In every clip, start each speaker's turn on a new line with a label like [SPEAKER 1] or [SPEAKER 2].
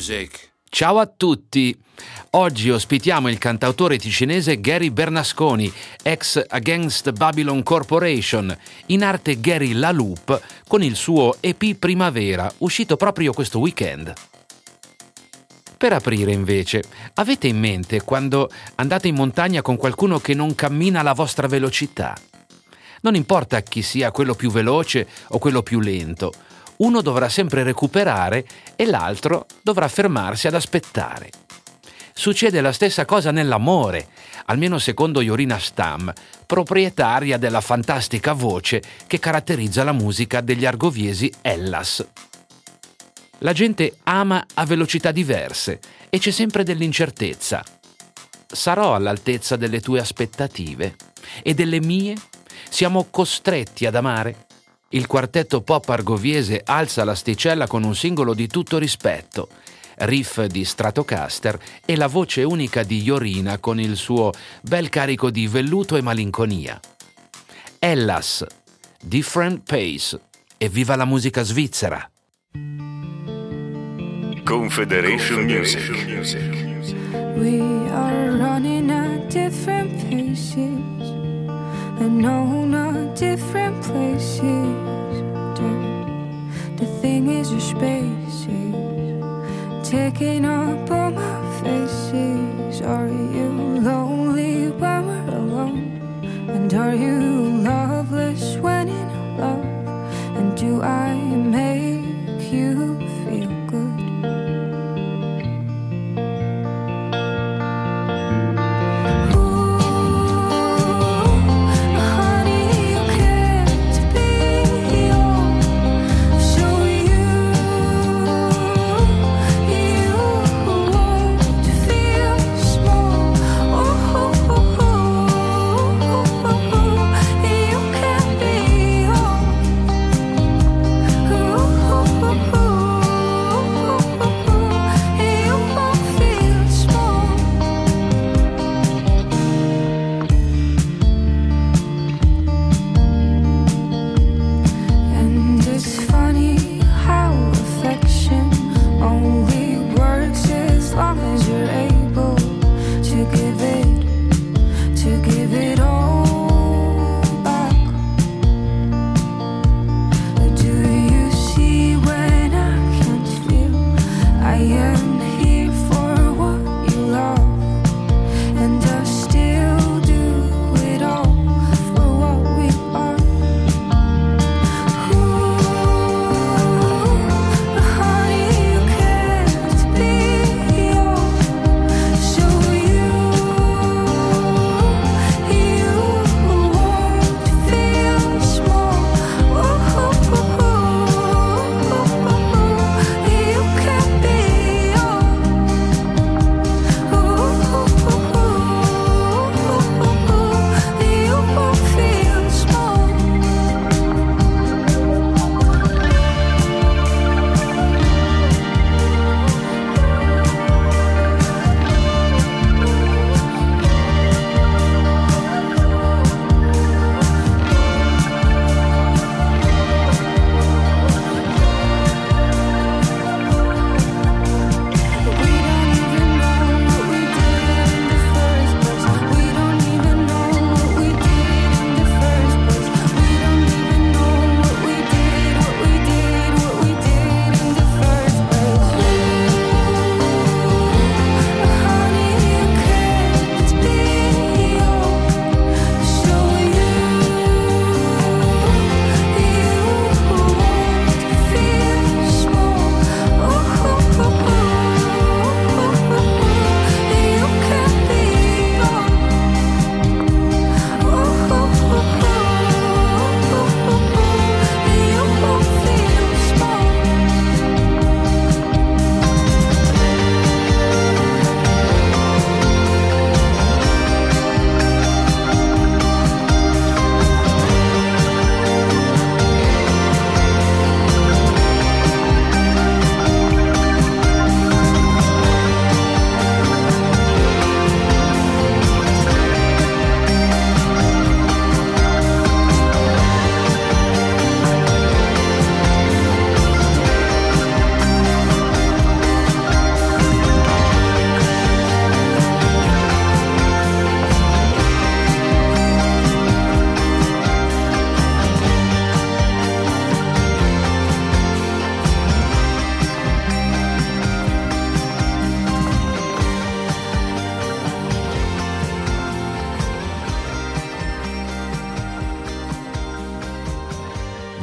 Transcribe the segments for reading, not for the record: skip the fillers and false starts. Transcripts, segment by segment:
[SPEAKER 1] Music.
[SPEAKER 2] Ciao a tutti! Oggi ospitiamo il cantautore ticinese Gary Bernasconi, ex Against Babylon Corporation, in arte Gary La Loupe, con il suo EP Primavera, uscito proprio questo weekend. Per aprire, invece, avete in mente quando andate in montagna con qualcuno che non cammina alla vostra velocità? Non importa chi sia quello più veloce o quello più lento, uno dovrà sempre recuperare e l'altro dovrà fermarsi ad aspettare. Succede la stessa cosa nell'amore, almeno secondo Jorina Stam, proprietaria della fantastica voce che caratterizza la musica degli argoviesi Hellas. La gente ama a velocità diverse e c'è sempre dell'incertezza. Sarò all'altezza delle tue aspettative? E delle mie? Siamo costretti ad amare? Il quartetto pop argoviese alza l'asticella con un singolo di tutto rispetto, riff di Stratocaster e la voce unica di Jorina con il suo bel carico di velluto e malinconia. Hellas, Different Pace, e viva la musica svizzera!
[SPEAKER 3] Confederation Music.
[SPEAKER 4] We are running at different paces and no, not different places. The thing is your space is taking up all my faces. Are you lonely when we're alone? And are you loveless when in love? And do I make you feel good?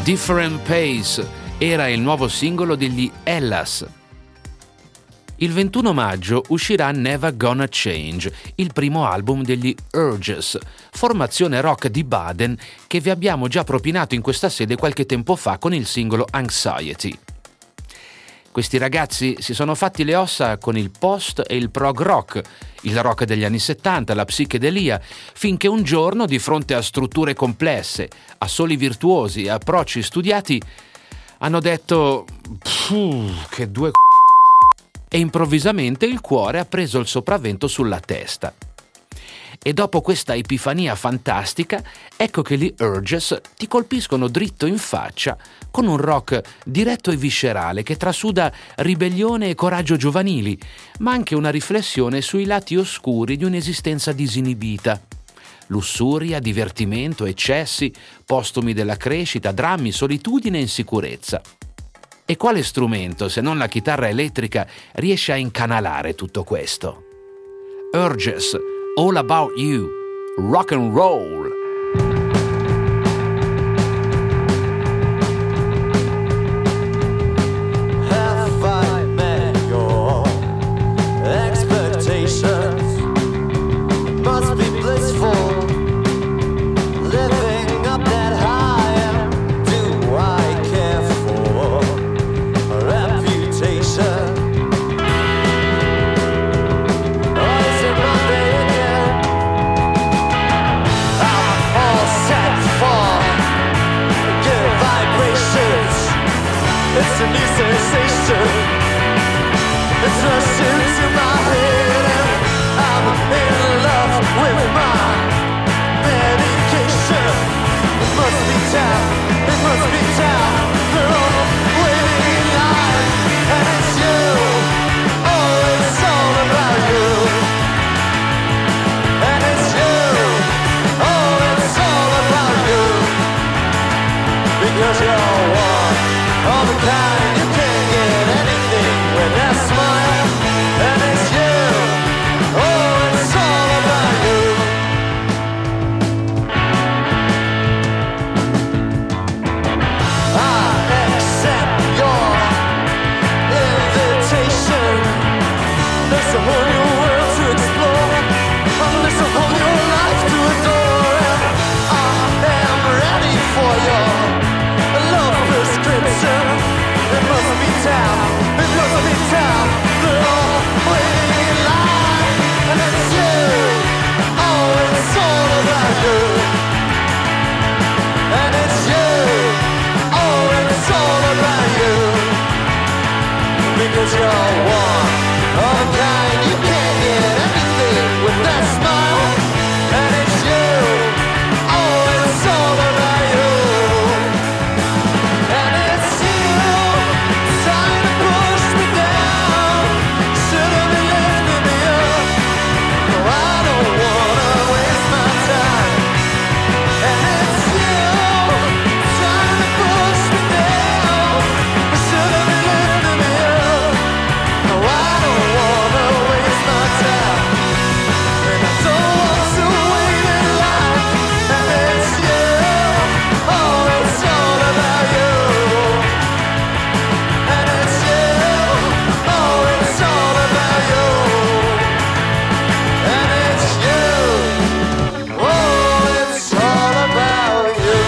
[SPEAKER 2] Different Pace era il nuovo singolo degli Hellas. Il 21 maggio uscirà Never Gonna Change, il primo album degli Urges, formazione rock di Baden che vi abbiamo già propinato in questa sede qualche tempo fa con il singolo Anxiety. Questi ragazzi si sono fatti le ossa con il post e il prog rock, il rock degli anni 70, la psichedelia, finché un giorno, di fronte a strutture complesse, a soli virtuosi e approcci studiati, hanno detto che due e improvvisamente il cuore ha preso il sopravvento sulla testa. E dopo questa epifania fantastica, ecco che gli Urges ti colpiscono dritto in faccia con un rock diretto e viscerale che trasuda ribellione e coraggio giovanili, ma anche una riflessione sui lati oscuri di un'esistenza disinibita. Lussuria, divertimento, eccessi, postumi della crescita, drammi, solitudine e insicurezza. E quale strumento, se non la chitarra elettrica, riesce a incanalare tutto questo? Urges, All About You, rock and roll.
[SPEAKER 1] Have I met your expectations? Must be blissful, living up that high. Do I care for a reputation? Or is it Monday again? I'm all set for good vibrations. It's a new sensation. It's rushing to my head and I'm in love with my medication. It must be time, it must be time. They're all waiting in line and it's you. Oh, it's all about you. And it's you. Oh, it's all about you. Because you're one of a kind. You can't get anything with that smile. And it's you. Oh, it's all about you. I accept your invitation. There's a whole new world to explore. There's a whole new life to adore. And I am ready for your love prescription. It must be time, it must be time. They're all waiting in line. And it's you. Oh, it's all about you. And it's you. Oh, it's all about you. Because you're one of a kind. You can't get anything with that smile. And it's you. Oh, it's all about you. And it's you. Trying to push me down. Should've been lifting me up. No, I don't wanna waste my time. And it's you. Trying to push me down. Should've been lifting me up. No, I don't wanna waste my time. And I don't want to wait in line. And it's you. Oh, it's all about you. And it's you. Oh, it's all about you. And it's you. Oh, it's all about you.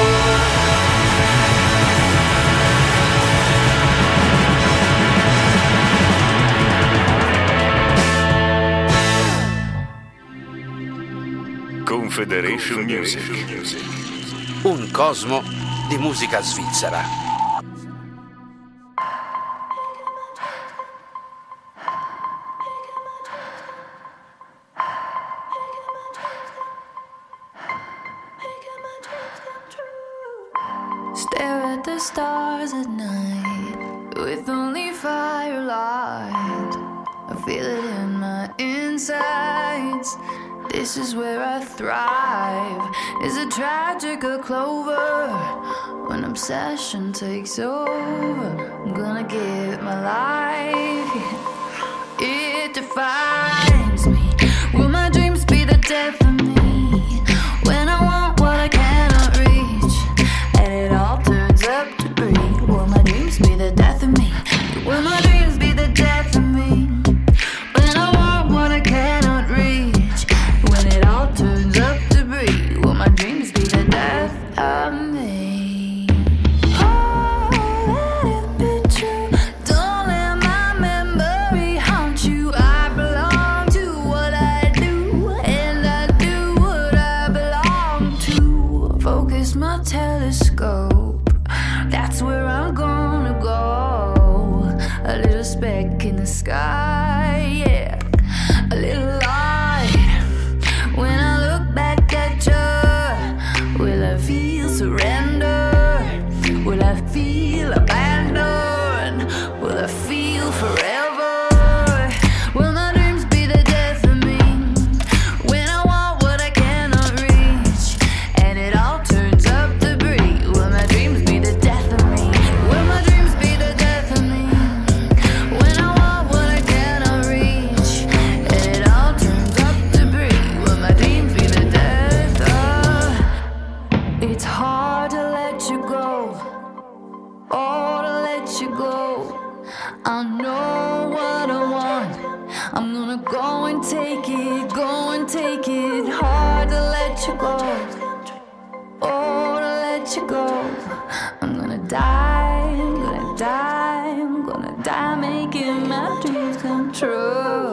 [SPEAKER 3] Confederation Music.
[SPEAKER 2] Un cosmo di musica svizzera.
[SPEAKER 4] Stare at the stars at night with only firelight. I feel it in my insides. This is where I thrive. Is it tragic or clover? When obsession takes over, I'm gonna give it my life. It defines me. Will my dreams be the death of me? When I want what I cannot reach, and it all turns let you go. I'm gonna die, I'm gonna die, I'm gonna die making my dreams come true.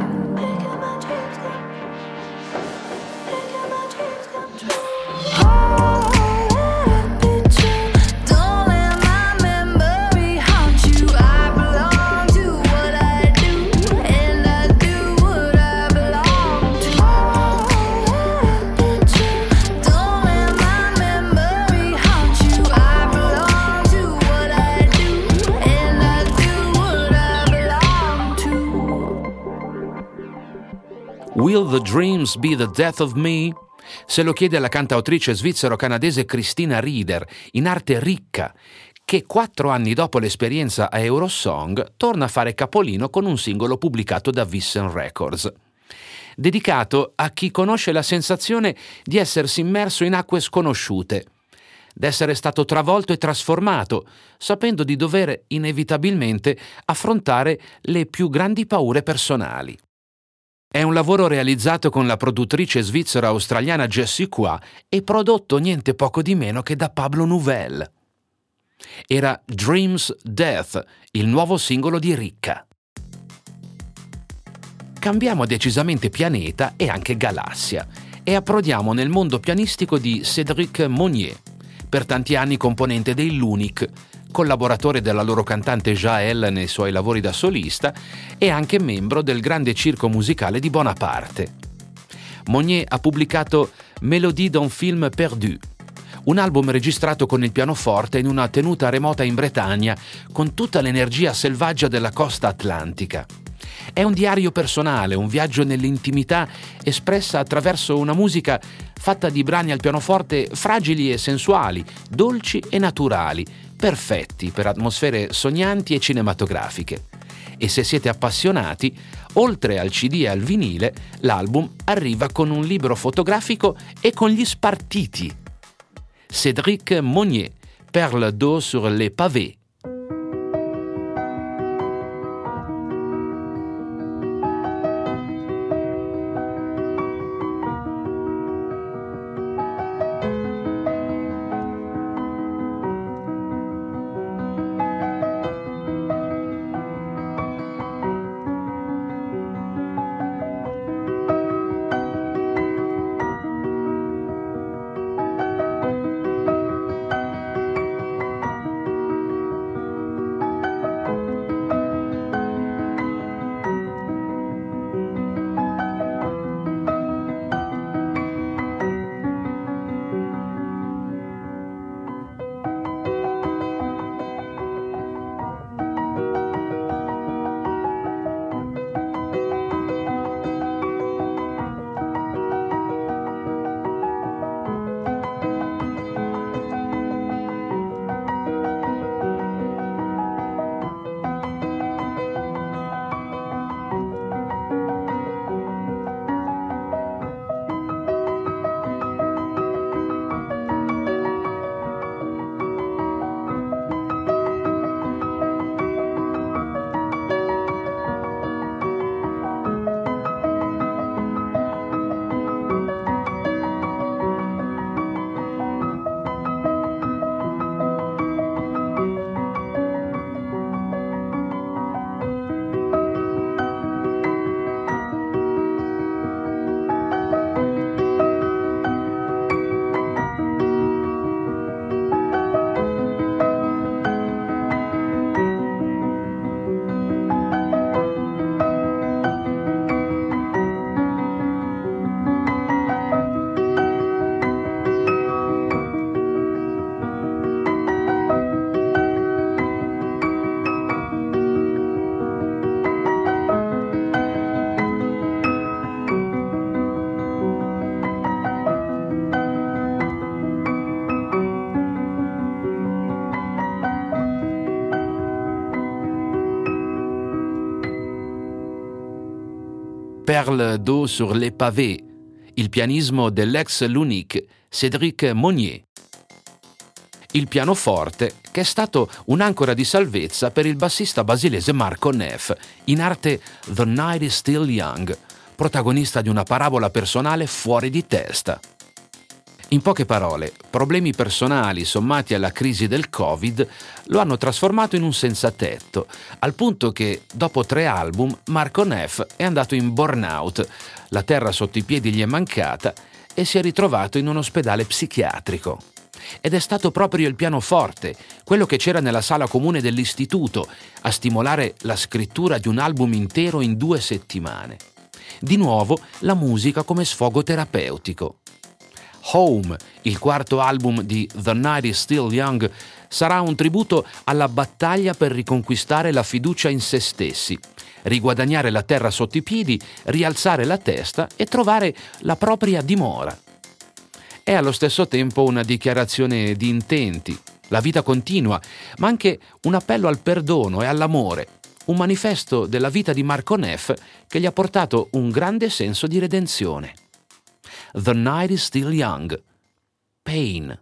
[SPEAKER 2] Will the dreams be the death of me? Se lo chiede alla cantautrice svizzero-canadese Christina Rieder, in arte ricca, che 4 anni dopo l'esperienza a Eurosong torna a fare capolino con un singolo pubblicato da Vissen Records. Dedicato a chi conosce la sensazione di essersi immerso in acque sconosciute, d'essere stato travolto e trasformato, sapendo di dover inevitabilmente affrontare le più grandi paure personali. È un lavoro realizzato con la produttrice svizzero-australiana Jessie Qua e prodotto niente poco di meno che da Pablo Nouvel. Era Dreams Death, il nuovo singolo di Ricca. Cambiamo decisamente pianeta e anche galassia e approdiamo nel mondo pianistico di Cédric Monnier, per tanti anni componente dei Lunic, collaboratore della loro cantante Jaël nei suoi lavori da solista e anche membro del grande circo musicale di Bonaparte. Monnier ha pubblicato Mélodie d'un film perdu, un album registrato con il pianoforte in una tenuta remota in Bretagna con tutta l'energia selvaggia della costa atlantica. È un diario personale, un viaggio nell'intimità espressa attraverso una musica fatta di brani al pianoforte fragili e sensuali, dolci e naturali, perfetti per atmosfere sognanti e cinematografiche. E se siete appassionati, oltre al CD e al vinile, l'album arriva con un libro fotografico e con gli spartiti. Cédric Monnier, Perle d'eau sur les pavés. Perle d'eau sur les pavés, il pianismo dell'ex Lunic Cédric Monnier. Il pianoforte che è stato un'ancora di salvezza per il bassista basilese Marco Neff, in arte The Night is Still Young, protagonista di una parabola personale fuori di testa. In poche parole, problemi personali sommati alla crisi del Covid lo hanno trasformato in un senza tetto, al punto che, dopo 3 album, Marco Neff è andato in burnout, la terra sotto i piedi gli è mancata e si è ritrovato in un ospedale psichiatrico. Ed è stato proprio il pianoforte, quello che c'era nella sala comune dell'istituto, a stimolare la scrittura di un album intero in 2 settimane. Di nuovo la musica come sfogo terapeutico. Home, il 4º album di The Night is Still Young, sarà un tributo alla battaglia per riconquistare la fiducia in se stessi, riguadagnare la terra sotto i piedi, rialzare la testa e trovare la propria dimora. È allo stesso tempo una dichiarazione di intenti, la vita continua, ma anche un appello al perdono e all'amore, un manifesto della vita di Marco Neff che gli ha portato un grande senso di redenzione. The Night is Still Young. Pain.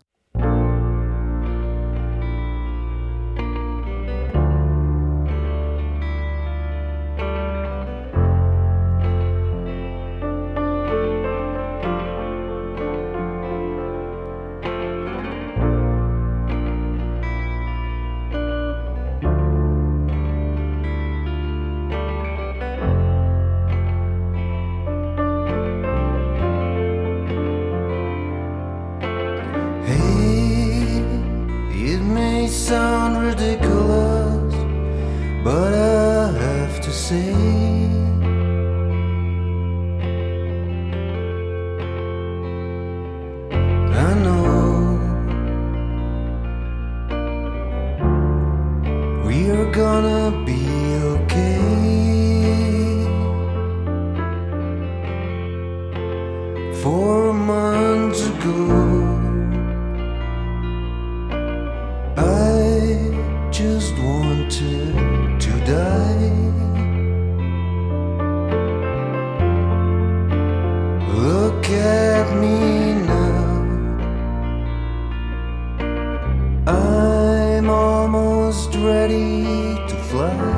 [SPEAKER 1] Sound ridiculous, but I have to say, I know we are gonna be okay. 4 months ago I just wanted to die. Look at me now, I'm almost ready to fly.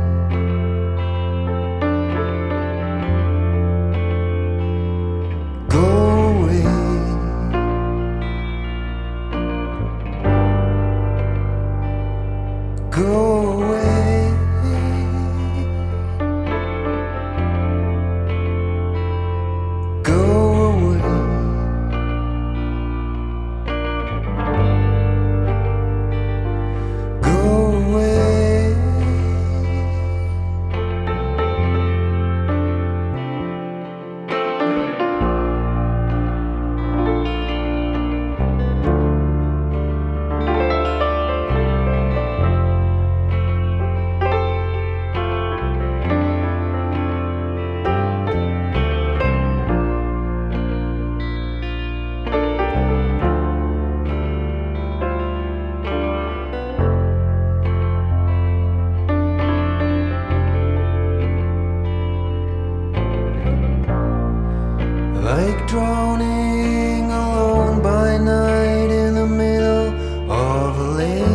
[SPEAKER 1] Like drowning alone by night in the middle of a lake.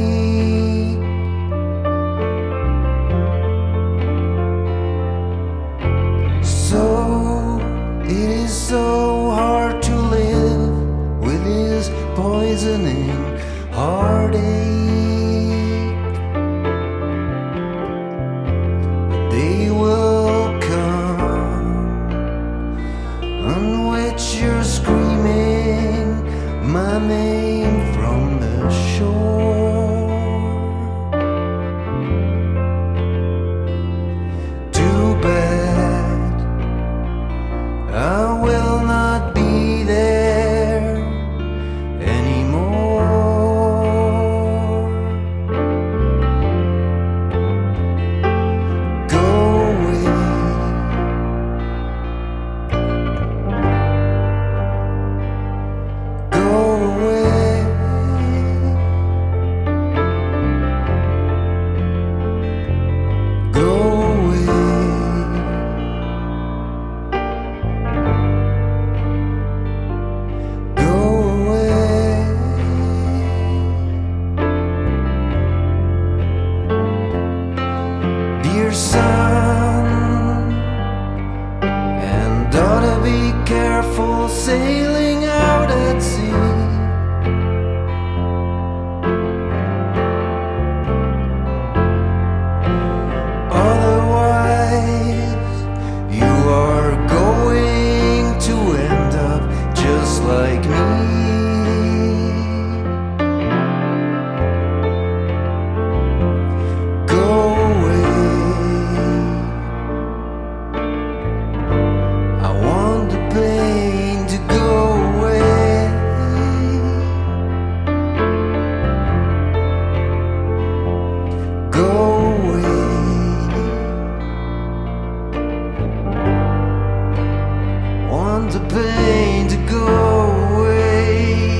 [SPEAKER 1] So it is so hard to live with this poisoning heartache. They will come on which you're screaming my name from the shore. Too bad I will not be there anymore. Go away. Go away. sailing out at sea. Otherwise, you are going to end up just like me. Go away. I want the pain to go away. Go away. Want the pain to go away.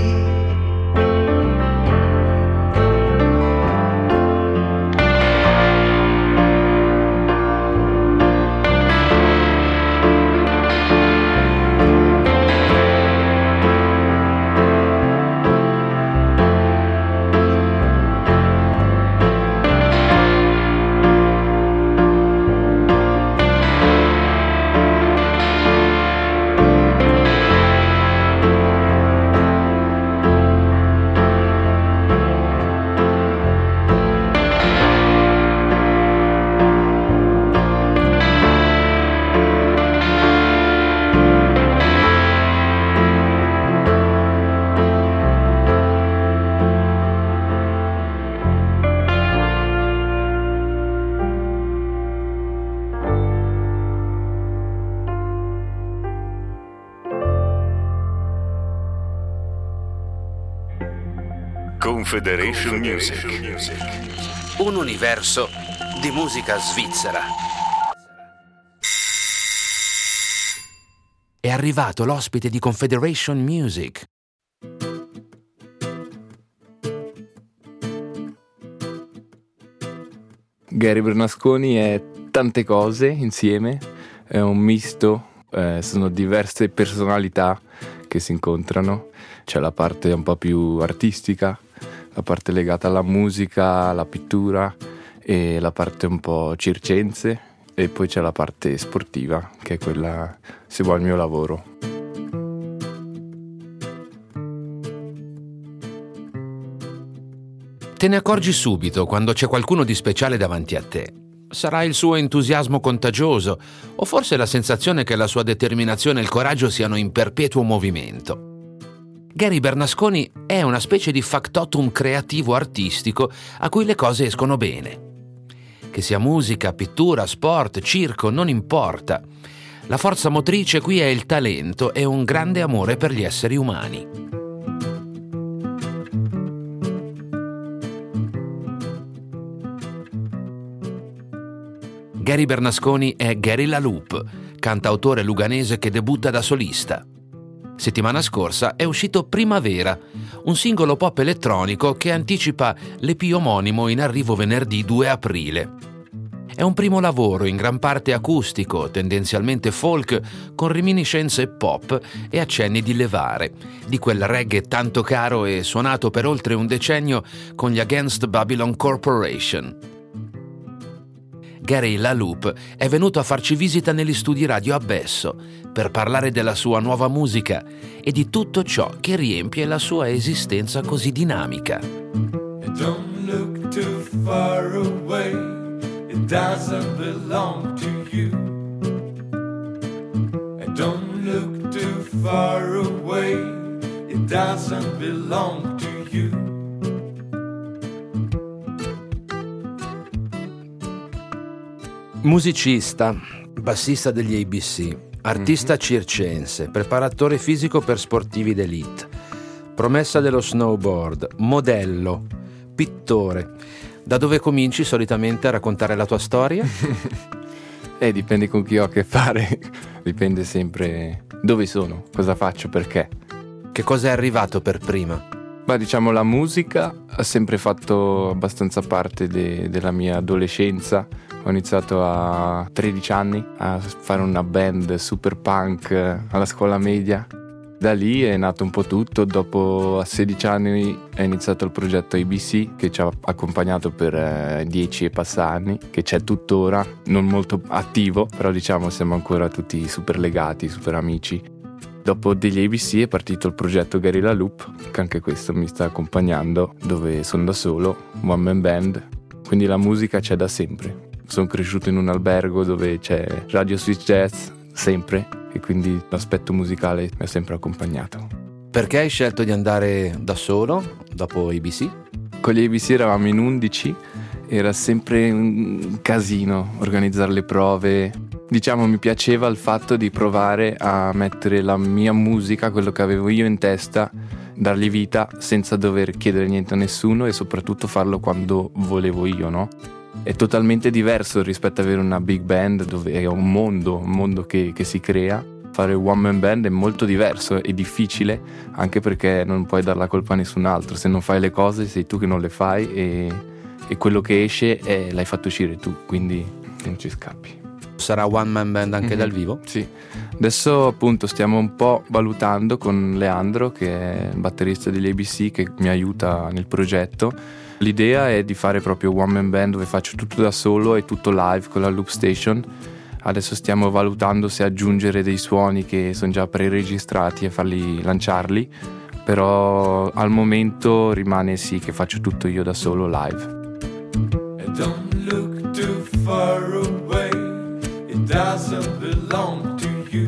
[SPEAKER 3] Confederation Music.
[SPEAKER 2] Un universo di musica svizzera. È arrivato l'ospite di Confederation Music.
[SPEAKER 5] Gary Bernasconi è tante cose insieme, è un misto, sono diverse personalità che si incontrano. C'è la parte un po' più artistica, la parte legata alla musica, alla pittura e la parte un po' circense, e poi c'è la parte sportiva che è quella seguo al mio lavoro.
[SPEAKER 2] Te ne accorgi subito quando c'è qualcuno di speciale davanti a te. Sarà il suo entusiasmo contagioso o forse la sensazione che la sua determinazione e il coraggio siano in perpetuo movimento. Gary Bernasconi è una specie di factotum creativo artistico a cui le cose escono bene. Che sia musica, pittura, sport, circo, non importa. La forza motrice qui è il talento e un grande amore per gli esseri umani. Gary Bernasconi è Gary La Loupe, cantautore luganese che debutta da solista. Settimana scorsa è uscito Primavera, un singolo pop elettronico che anticipa l'EP omonimo in arrivo venerdì 2 aprile. È un primo lavoro in gran parte acustico, tendenzialmente folk, con reminiscenze pop e accenni di levare, di quel reggae tanto caro e suonato per oltre un decennio con gli Against Babylon Corporation. Gary La Loupe è venuto a farci visita negli studi Radio Abbesso per parlare della sua nuova musica e di tutto ciò che riempie la sua esistenza così dinamica.
[SPEAKER 1] Don't look too far away, it doesn't belong to you. Don't look too far away, it doesn't belong to you.
[SPEAKER 2] Musicista, bassista degli ABC, artista circense, preparatore fisico per sportivi d'élite, promessa dello snowboard, modello, pittore. Da dove cominci solitamente a raccontare la tua storia?
[SPEAKER 5] Dipende con chi ho a che fare, dipende sempre dove sono, cosa faccio, perché.
[SPEAKER 2] Che cosa è arrivato per prima?
[SPEAKER 5] Ma diciamo la musica ha sempre fatto abbastanza parte della mia adolescenza. Ho iniziato a 13 anni a fare una band super punk alla scuola media. Da lì è nato un po' tutto. Dopo a 16 anni è iniziato il progetto ABC che ci ha accompagnato per 10 e passa anni, che c'è tuttora, non molto attivo, però diciamo siamo ancora tutti super legati, super amici. dopo degli ABC è partito il progetto Gary La Loop, che anche questo mi sta accompagnando, dove sono da solo, one man band, quindi la musica c'è da sempre. Sono cresciuto in un albergo dove c'è Radio Swiss Jazz sempre, e quindi l'aspetto musicale mi ha sempre accompagnato.
[SPEAKER 2] Perché hai scelto di andare da solo dopo ABC?
[SPEAKER 5] Con gli ABC eravamo in 11, era sempre un casino organizzare le prove. Diciamo, mi piaceva il fatto di provare a mettere la mia musica, quello che avevo io in testa, dargli vita senza dover chiedere niente a nessuno e soprattutto farlo quando volevo io, no? È totalmente diverso rispetto ad avere una big band dove è un mondo che si crea. Fare one man band è molto diverso e difficile, anche perché non puoi dar la colpa a nessun altro. Se non fai le cose sei tu che non le fai e quello che esce l'hai fatto uscire tu, quindi non ci scappi.
[SPEAKER 2] Sarà one man band anche dal vivo?
[SPEAKER 5] Sì, adesso appunto stiamo un po' valutando con Leandro, che è il batterista degli ABC, che mi aiuta nel progetto. L'idea è di fare proprio one man band dove faccio tutto da solo e tutto live con la Loop Station. Adesso stiamo valutando se aggiungere dei suoni che sono già pre-registrati e lanciarli, però al momento rimane sì che faccio tutto io da solo live.
[SPEAKER 1] Don't look too far away, it doesn't belong to you.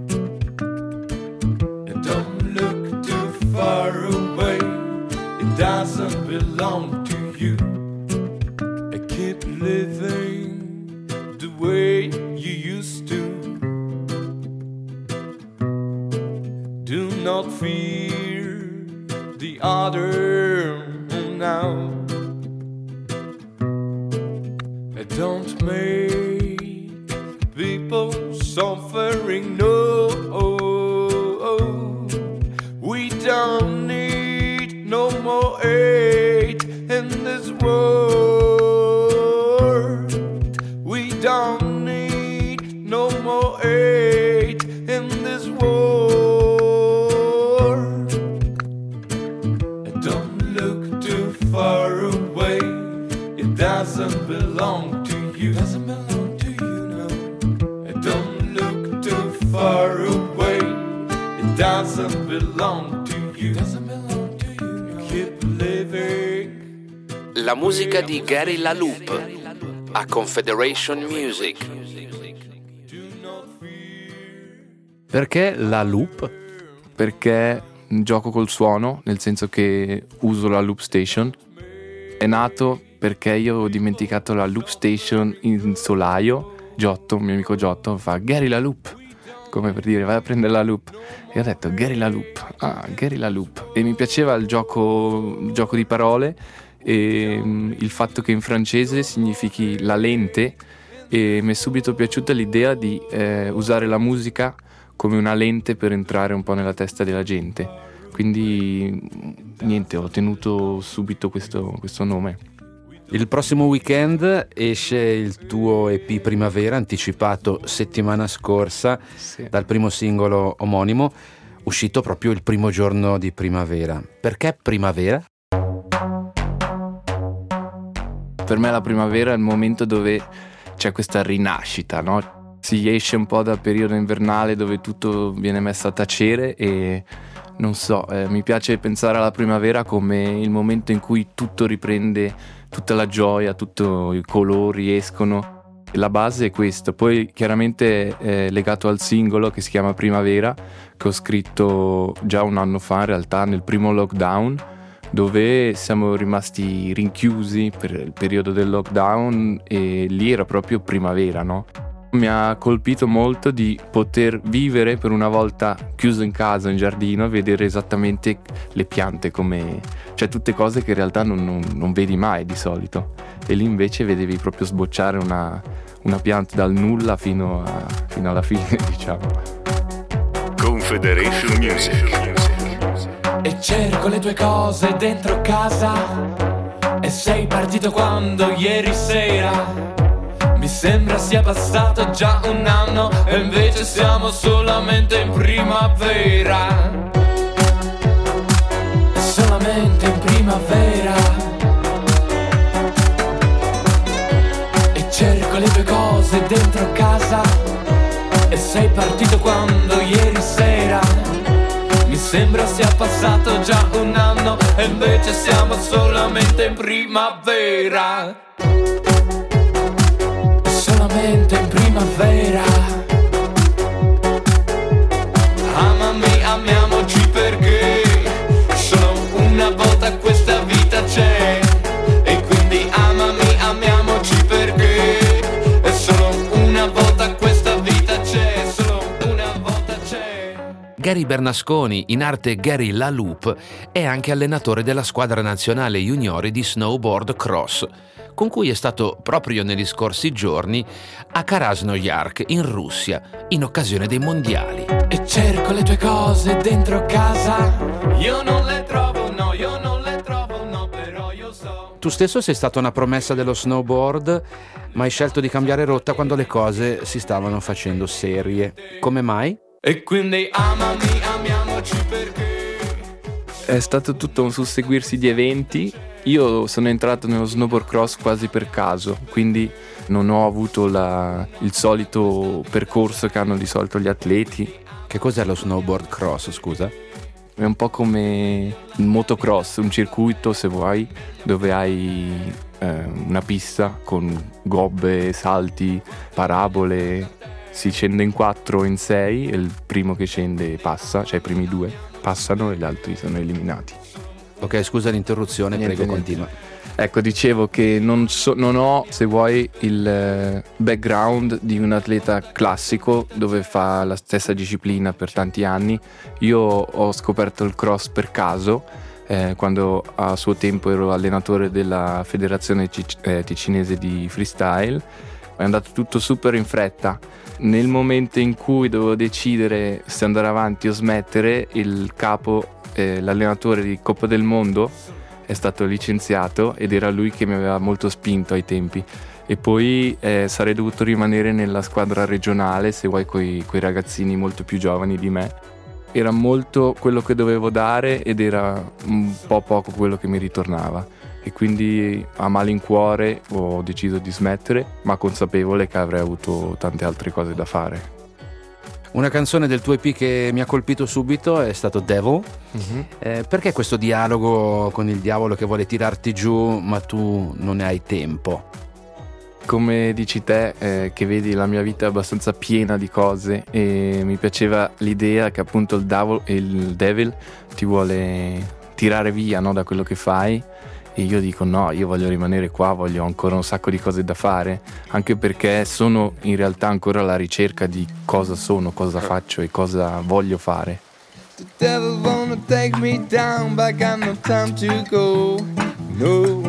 [SPEAKER 1] Don't look too far away, it doesn't belong to you. I keep living the way you used to. Do not fear the other now. Don't make people suffering, no. We don't need no more hate in this world. We don't need no more hate in this world. Don't look too far away, it doesn't belong. Doesn't belong to you, no. Don't look too far away, it doesn't belong to you. Doesn't belong to you, no. Keep living.
[SPEAKER 2] La musica di Gary La Loop a Confederation Music. Perché La Loop?
[SPEAKER 5] Perché gioco col suono, nel senso che uso la Loop Station. È nato perché io ho dimenticato la Loop Station in solaio. Giotto, un mio amico Giotto, fa Gary La Loop, come per dire vai a prendere la loop, e ho detto Gary La Loop, Gary La Loop, e mi piaceva il gioco di parole e il fatto che in francese significhi la lente, e mi è subito piaciuta l'idea di usare la musica come una lente per entrare un po' nella testa della gente, quindi niente, ho tenuto subito questo nome.
[SPEAKER 2] Il prossimo weekend esce il tuo EP Primavera, anticipato settimana scorsa,
[SPEAKER 5] Sì.
[SPEAKER 2] dal primo singolo omonimo, uscito proprio il primo giorno di primavera. Perché primavera?
[SPEAKER 5] Per me la primavera è il momento dove c'è questa rinascita, no? Si esce un po' dal periodo invernale dove tutto viene messo a tacere e non so, mi piace pensare alla primavera come il momento in cui tutto riprende, tutta la gioia, tutti i colori escono. La base è questo, poi chiaramente è legato al singolo che si chiama Primavera, che ho scritto già un anno fa in realtà, nel primo lockdown, dove siamo rimasti rinchiusi per il periodo del lockdown e lì era proprio primavera, no? Mi ha colpito molto di poter vivere per una volta chiuso in casa, in giardino, e vedere esattamente le piante come... cioè tutte cose che in realtà non vedi mai di solito. E lì invece vedevi proprio sbocciare una pianta dal nulla fino alla fine, diciamo.
[SPEAKER 3] Confederation Music.
[SPEAKER 1] E cerco le tue cose dentro casa, e sei partito quando ieri sera. Mi sembra sia passato già un anno e invece siamo solamente in primavera. Solamente in primavera. E cerco le tue cose dentro casa, e sei partito quando ieri sera. Sembra sia passato già un anno e invece siamo solamente in primavera. Solamente in primavera. Amami, amiamoci perché solo una volta questa vita c'è. E quindi amami, amiamoci perché solo una volta questa vita c'è. Solo una volta c'è.
[SPEAKER 2] Gary Bernasconi, in arte Gary La Loupe, è anche allenatore della squadra nazionale juniori di snowboard cross, con cui è stato proprio negli scorsi giorni a Krasnojarsk in Russia in occasione dei mondiali.
[SPEAKER 1] E cerco le tue cose dentro casa. Io non le trovo, no, io non le trovo, no, però io so.
[SPEAKER 2] Tu stesso sei stata una promessa dello snowboard, ma hai scelto di cambiare rotta quando le cose si stavano facendo serie. Come mai?
[SPEAKER 1] E quindi amami, amiamoci perché
[SPEAKER 5] È stato tutto un susseguirsi di eventi. Io sono entrato nello snowboard cross quasi per caso, quindi non ho avuto il solito percorso che hanno di solito gli atleti.
[SPEAKER 2] Che cos'è lo snowboard cross, scusa?
[SPEAKER 5] È un po' come il motocross, un circuito se vuoi, dove hai una pista con gobbe, salti, parabole. Si scende in 4 o in 6 e il primo che scende passa, cioè i primi 2 passano e gli altri sono eliminati.
[SPEAKER 2] Ok, scusa l'interruzione,
[SPEAKER 5] Niente,
[SPEAKER 2] prego,
[SPEAKER 5] niente.
[SPEAKER 2] continua.
[SPEAKER 5] Ecco, dicevo che non ho, se vuoi, il background di un atleta classico dove fa la stessa disciplina per tanti anni. Io ho scoperto il cross per caso, quando a suo tempo ero allenatore della federazione ticinese di freestyle. È andato tutto super in fretta. Nel momento in cui dovevo decidere se andare avanti o smettere, il capo, l'allenatore di Coppa del Mondo, è stato licenziato ed era lui che mi aveva molto spinto ai tempi. E poi sarei dovuto rimanere nella squadra regionale, se vuoi, coi ragazzini molto più giovani di me. Era molto quello che dovevo dare ed era un po' poco quello che mi ritornava. E quindi a malincuore ho deciso di smettere, ma consapevole che avrei avuto tante altre cose da fare.
[SPEAKER 2] Una canzone del tuo EP che mi ha colpito subito è stato Devil. Perché questo dialogo con il diavolo che vuole tirarti giù, ma tu non ne hai tempo?
[SPEAKER 5] Come dici te, che vedi la mia vita abbastanza piena di cose, e mi piaceva l'idea che appunto il devil ti vuole tirare via, no, da quello che fai. E io dico no, io voglio rimanere qua, voglio ancora un sacco di cose da fare, anche perché sono in realtà ancora alla ricerca di cosa sono, cosa faccio e cosa voglio fare.
[SPEAKER 1] The devil wanna take me down, but I got no time to go. No.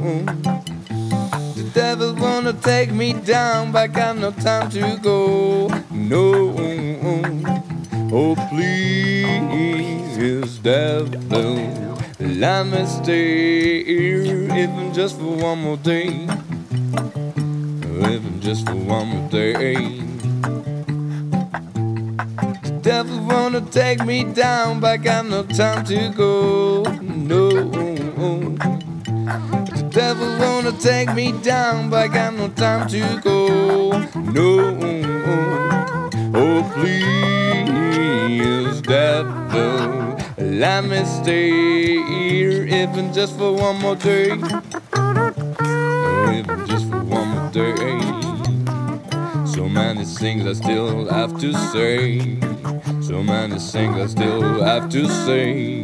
[SPEAKER 1] The devil wanna take me down, but I got no time to go. No. Oh please, devil, let me stay here, even just for one more day. Even just for one more day. The devil wanna take me down, but I got no time to go. No. The devil wanna take me down, but I got no time to go. No. Oh please, devil, let me stay here, even just for one more day. Even just for one more day. So many things I still have to say. So many things I still have to say.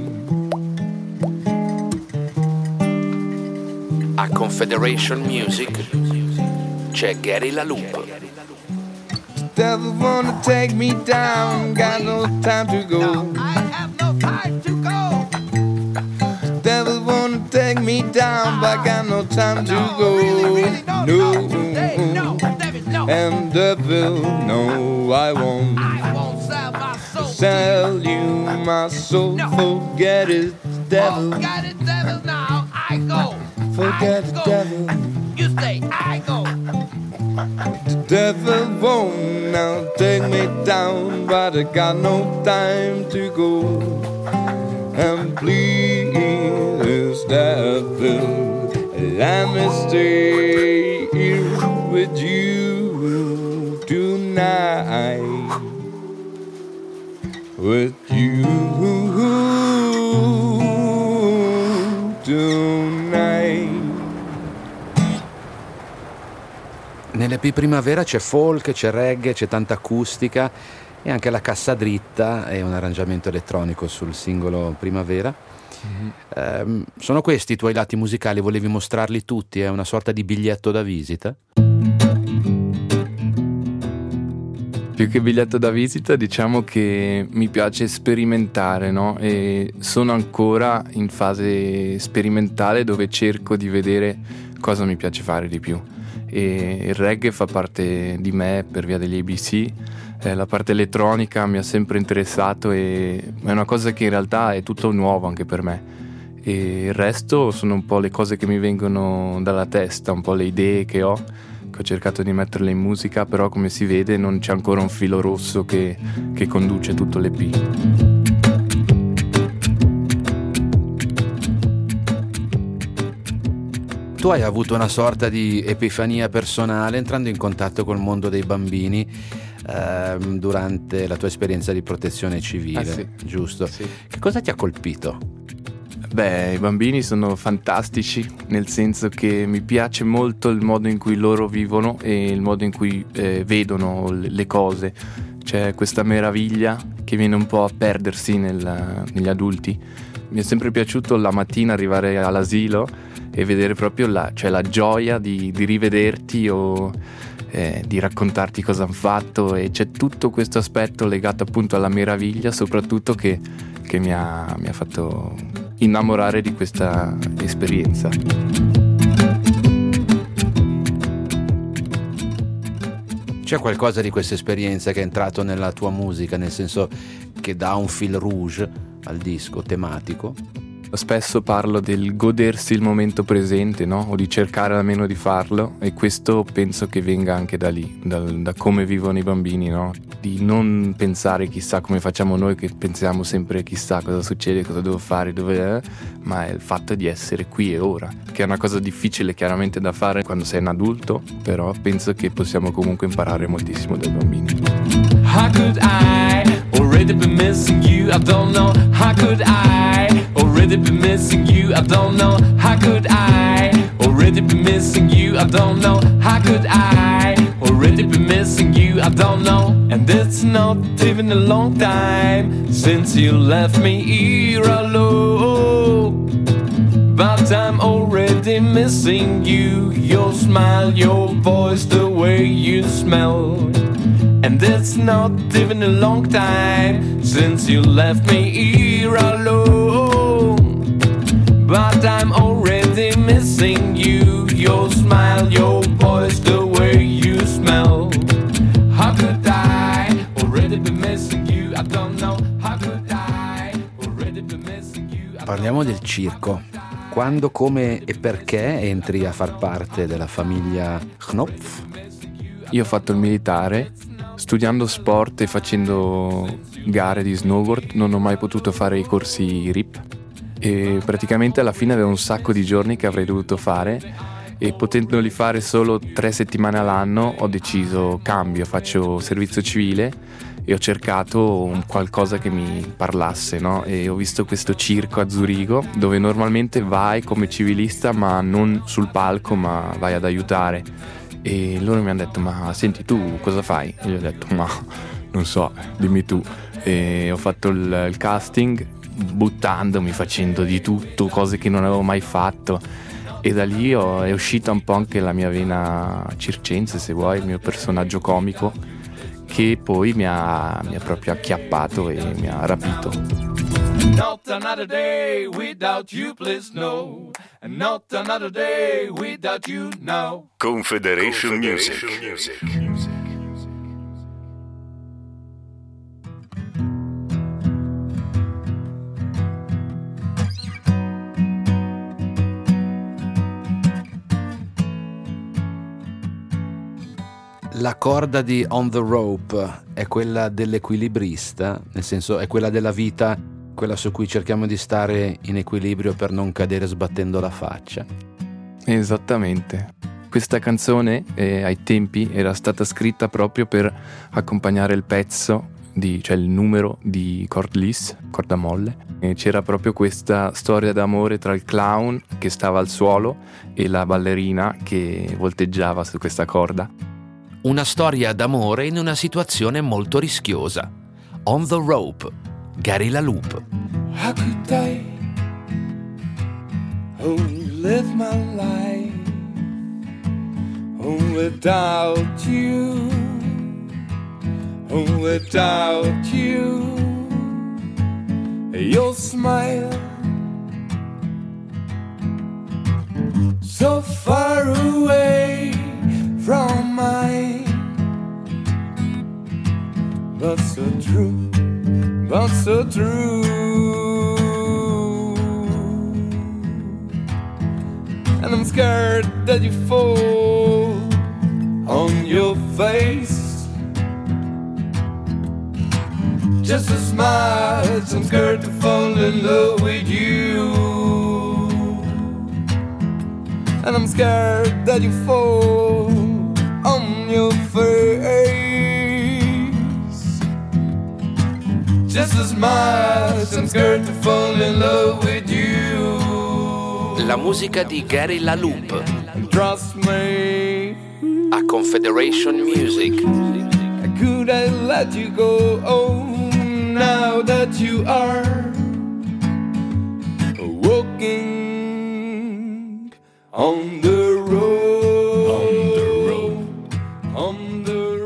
[SPEAKER 2] A Confederation Music c'è Gary La Loupe.
[SPEAKER 1] Devil wanna take me down, got no time to go.
[SPEAKER 6] I have no time to go.
[SPEAKER 1] Devil wanna take me down, but I got no time to go.
[SPEAKER 6] No, David, no.
[SPEAKER 1] And devil, no, I won't
[SPEAKER 6] I won't sell my soul.
[SPEAKER 1] sell you my soul.
[SPEAKER 6] No.
[SPEAKER 1] Forget it, devil.
[SPEAKER 6] Forget it, devil, now I go.
[SPEAKER 1] Forget
[SPEAKER 6] I
[SPEAKER 1] it,
[SPEAKER 6] go.
[SPEAKER 1] devil.
[SPEAKER 6] You stay, I go.
[SPEAKER 1] The devil won't now take me down, but I got no time to go. And please, devil, let me stay here with you tonight. With you.
[SPEAKER 2] EP Primavera c'è folk, c'è reggae, c'è tanta acustica e anche la cassa dritta e un arrangiamento elettronico sul singolo Primavera. Sono questi i tuoi lati musicali? Volevi mostrarli tutti? È una sorta di biglietto da visita?
[SPEAKER 5] Più che biglietto da visita, diciamo che mi piace sperimentare, no? E sono ancora in fase sperimentale dove cerco di vedere cosa mi piace fare di più. E il reggae fa parte di me per via degli ABC, la parte elettronica mi ha sempre interessato e è una cosa che in realtà è tutto nuovo anche per me. E il resto sono un po' le cose che mi vengono dalla testa, un po' le idee che ho cercato di metterle in musica, però come si vede non c'è ancora un filo rosso che conduce tutto l'EP.
[SPEAKER 2] Tu hai avuto una sorta di epifania personale entrando in contatto col mondo dei bambini durante la tua esperienza di protezione civile,
[SPEAKER 5] sì.
[SPEAKER 2] Giusto?
[SPEAKER 5] Sì.
[SPEAKER 2] Che cosa ti ha colpito?
[SPEAKER 5] Beh, i bambini sono fantastici, nel senso che mi piace molto il modo in cui loro vivono e il modo in cui vedono le cose. C'è questa meraviglia che viene un po' a perdersi negli adulti. Mi è sempre piaciuto la mattina arrivare all'asilo e vedere proprio la gioia di rivederti o di raccontarti cosa hanno fatto, e c'è tutto questo aspetto legato appunto alla meraviglia, soprattutto che mi ha fatto innamorare di questa esperienza.
[SPEAKER 2] C'è qualcosa di questa esperienza che è entrato nella tua musica, nel senso che dà un fil rouge al disco tematico?
[SPEAKER 5] Spesso parlo del godersi il momento presente, no? O di cercare almeno di farlo, e questo penso che venga anche da lì, da come vivono i bambini, no? Di non pensare chissà come facciamo noi, che pensiamo sempre chissà cosa succede, cosa devo fare, ma è il fatto di essere qui e ora, che è una cosa difficile chiaramente da fare quando sei un adulto, però penso che possiamo comunque imparare moltissimo dai bambini.
[SPEAKER 7] How could I already be missing you? I don't know. How could I already be missing you? I don't know. How could I already be missing you? I don't know. How could I already be missing you? I don't know. And it's not even a long time since you left me here alone, but I'm already missing you. Your smile, your voice, the way you smell. And it's not even a long time since you left me here alone, but I'm already missing you. Your smile, your voice, the way you smell. How could I already be missing you? I don't know. How could I already be missing you?
[SPEAKER 2] Parliamo del circo. Quando, come e perché entri a far parte della famiglia Knopf?
[SPEAKER 5] Io ho fatto il militare. Studiando sport e facendo gare di snowboard non ho mai potuto fare i corsi RIP, e praticamente alla fine avevo un sacco di giorni che avrei dovuto fare, e potendoli fare solo 3 settimane all'anno ho deciso cambio, faccio servizio civile, e ho cercato un qualcosa che mi parlasse, no? E ho visto questo circo a Zurigo dove normalmente vai come civilista ma non sul palco, ma vai ad aiutare. E loro mi hanno detto: ma senti, tu cosa fai? E io ho detto: ma non so, dimmi tu. E ho fatto il casting buttandomi, facendo di tutto, cose che non avevo mai fatto, e da lì è uscita un po' anche la mia vena circense, se vuoi, il mio personaggio comico, che poi mi ha proprio acchiappato e mi ha rapito.
[SPEAKER 7] Not another day without you, please no. And not another day without you now.
[SPEAKER 3] Confederation Music.
[SPEAKER 2] La corda di On the Rope è quella dell'equilibrista, nel senso è quella della vita, quella su cui cerchiamo di stare in equilibrio per non cadere sbattendo la faccia.
[SPEAKER 5] Esattamente. Questa canzone ai tempi era stata scritta proprio per accompagnare il pezzo, cioè il numero di cordless, corda molle. E c'era proprio questa storia d'amore tra il clown che stava al suolo e la ballerina che volteggiava su questa corda.
[SPEAKER 2] Una storia d'amore in una situazione molto rischiosa. On the Rope, Gary La Loupe.
[SPEAKER 7] How could I live my life without you? Without you, your smile so far away from mine, but so true, but so true. And I'm scared that you fall on your face just as much. I'm scared to fall in love with you, and I'm scared that you fall on your face just as much. I'm scared to fall in love with you.
[SPEAKER 2] La musica di Gary La Loupe
[SPEAKER 7] And trust me,
[SPEAKER 2] a Confederation Music.
[SPEAKER 7] could I let you go? Oh, now that you are walking on the road, on the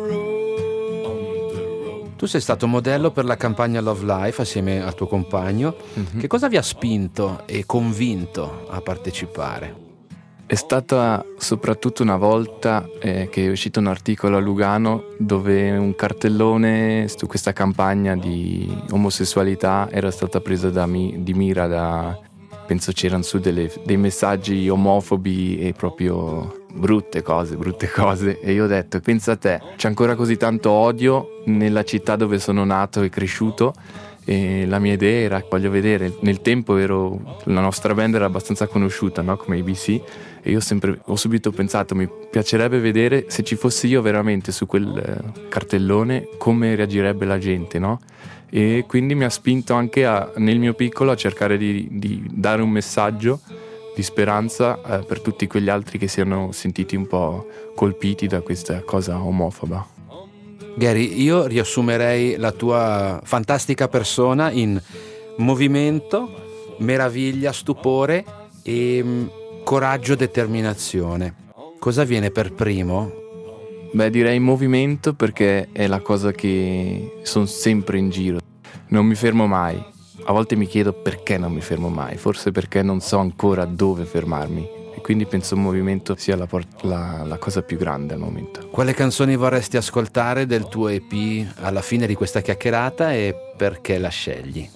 [SPEAKER 7] road.
[SPEAKER 2] Tu sei stato modello per la campagna Love Life assieme al tuo compagno. Che cosa vi ha spinto e convinto a partecipare?
[SPEAKER 5] È stata soprattutto una volta che è uscito un articolo a Lugano dove un cartellone su questa campagna di omosessualità era stata presa di mira da... Penso c'erano su dei messaggi omofobi e proprio brutte cose. E io ho detto, pensa a te, c'è ancora così tanto odio nella città dove sono nato e cresciuto. E la mia idea era, voglio vedere, nel tempo la nostra band era abbastanza conosciuta, no? Come ABC, e io ho subito pensato, mi piacerebbe vedere se ci fossi io veramente su quel cartellone come reagirebbe la gente, no? E quindi mi ha spinto anche nel mio piccolo a cercare di dare un messaggio di speranza per tutti quegli altri che si erano sentiti un po' colpiti da questa cosa omofoba.
[SPEAKER 2] Gary, io riassumerei la tua fantastica persona in movimento, meraviglia, stupore e coraggio, determinazione. Cosa viene per primo?
[SPEAKER 5] Beh, direi movimento, perché è la cosa che sono sempre in giro. Non mi fermo mai. A volte mi chiedo perché non mi fermo mai. Forse perché non so ancora dove fermarmi. E quindi penso il movimento sia la cosa più grande al momento.
[SPEAKER 2] Quale canzoni vorresti ascoltare del tuo EP alla fine di questa chiacchierata e perché la scegli?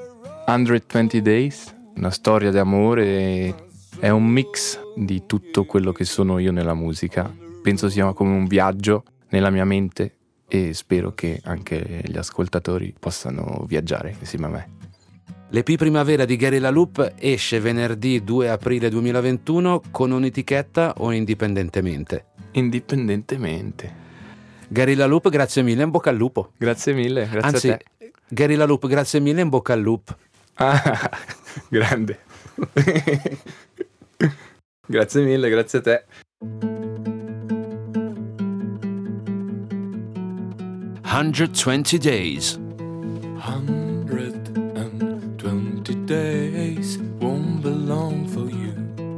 [SPEAKER 5] 120 Days, una storia d'amore, è un mix di tutto quello che sono io nella musica. Penso sia come un viaggio nella mia mente e spero che anche gli ascoltatori possano viaggiare insieme a me.
[SPEAKER 2] L'EP Primavera di Gary La Loupe esce venerdì 2 aprile 2021 con un'etichetta o indipendentemente?
[SPEAKER 5] Indipendentemente.
[SPEAKER 2] Gary La Loupe, grazie mille, in bocca al lupo.
[SPEAKER 5] Grazie mille, grazie
[SPEAKER 2] Anzi,
[SPEAKER 5] a te.
[SPEAKER 2] Gary La Loupe, grazie mille, in bocca al lupo.
[SPEAKER 5] Ah, grande. Grazie mille, grazie a te.
[SPEAKER 2] 120 Days.
[SPEAKER 7] 120 days won't be long for you.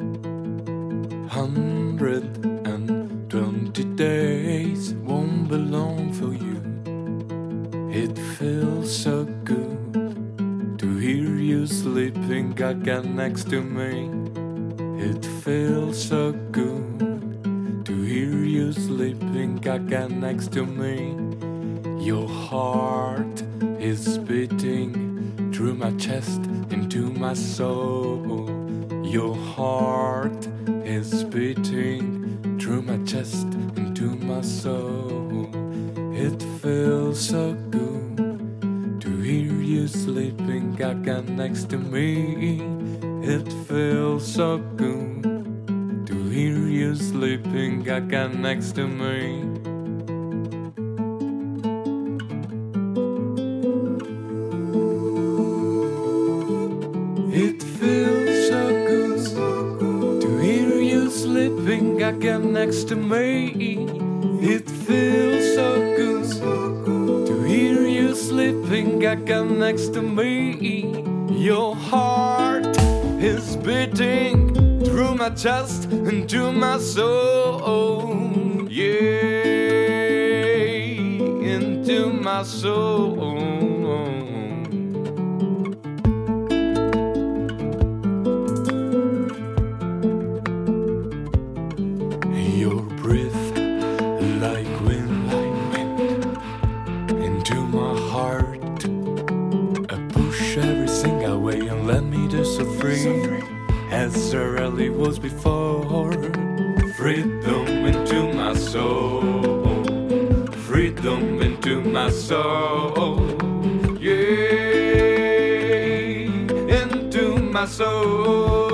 [SPEAKER 7] 120 days won't be long for you. It feels so good to hear you sleeping again next to me. It feels so good to hear you sleeping again next to me. Your heart is beating through my chest into my soul. Your heart is beating through my chest into my soul. It feels so good to hear you sleeping again next to me. It feels so good to hear you sleeping again next to me. It feels so good to hear you sleeping again next to me. It feels so good to hear you sleeping gaga next to me. Your heart is beating through my chest into my soul. Yeah, into my soul. Your breath like wind into my heart. I push everything away and let me do so free as there really was before. Freedom into my soul. Freedom into my soul. Yeah, into my soul.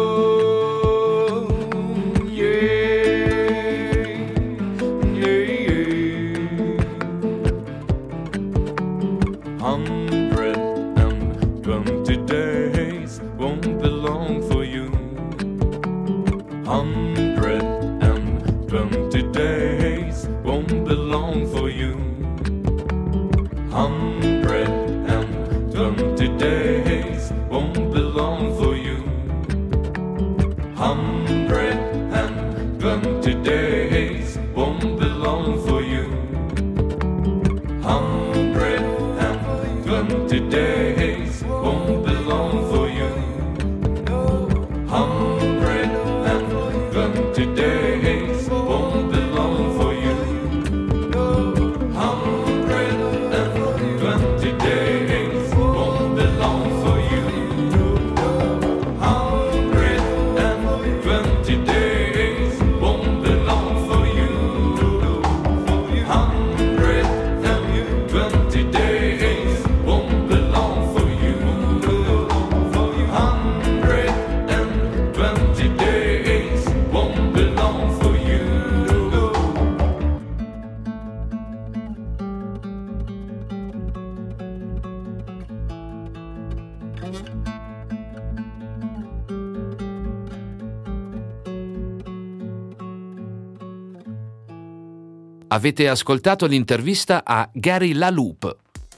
[SPEAKER 2] Avete ascoltato l'intervista a Gary La Loupe.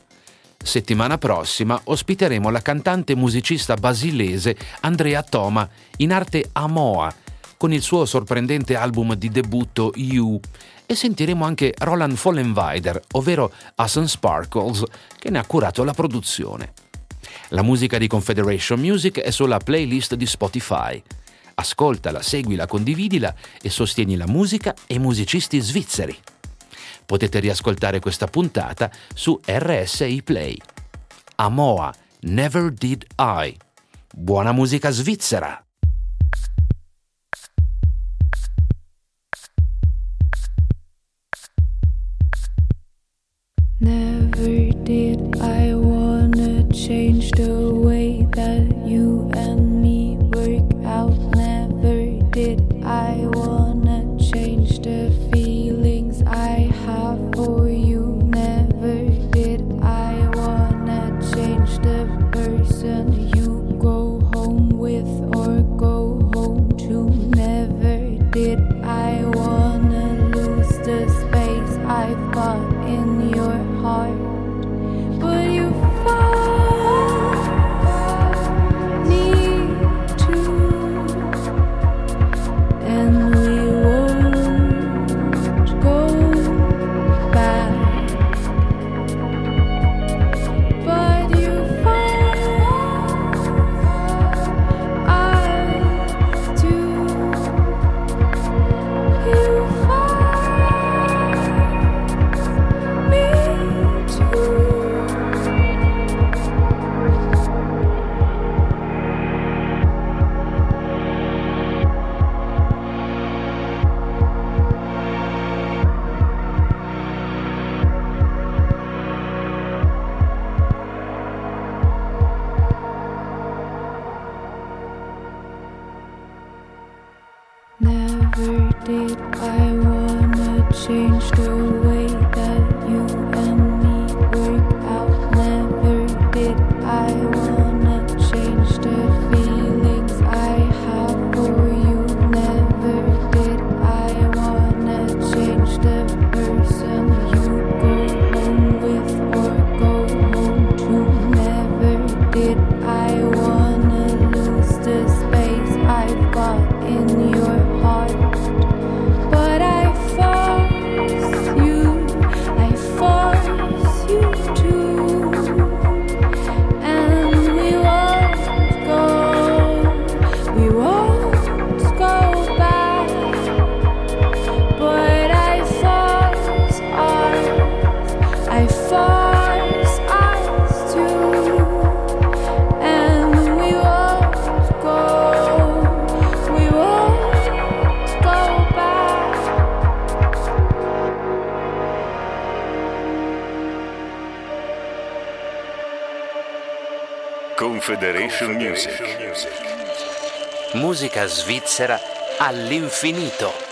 [SPEAKER 2] Settimana prossima ospiteremo la cantante musicista basilese Andrea Toma, in arte Amoa, con il suo sorprendente album di debutto You, e sentiremo anche Roland Vollenweider, ovvero Hassan Sparkles, che ne ha curato la produzione. La musica di Confederation Music è sulla playlist di Spotify. Ascoltala, seguila, condividila e sostieni la musica e i musicisti svizzeri. Potete riascoltare questa puntata su RSI Play. Amoa, Never Did I. Buona musica svizzera!
[SPEAKER 4] Never did I wanna change the way that you and me work out. Never did I wanna change the feelings I have for you. Never did I wanna change the person you go home with or go home to. Never did I wanna lose the space I've got in your heart. But you found me too, and we won't go back. But you found us too. You found me too. Never did I wanna change the way that you and me work out. Never did I wanna change the feelings I have for you. Never did I wanna change the person I wanna lose the space I've got in your heart. But I force you to. And we won't go back. But I force us to. And we won't go back.
[SPEAKER 3] Confederation Music.
[SPEAKER 2] Musica svizzera all'infinito.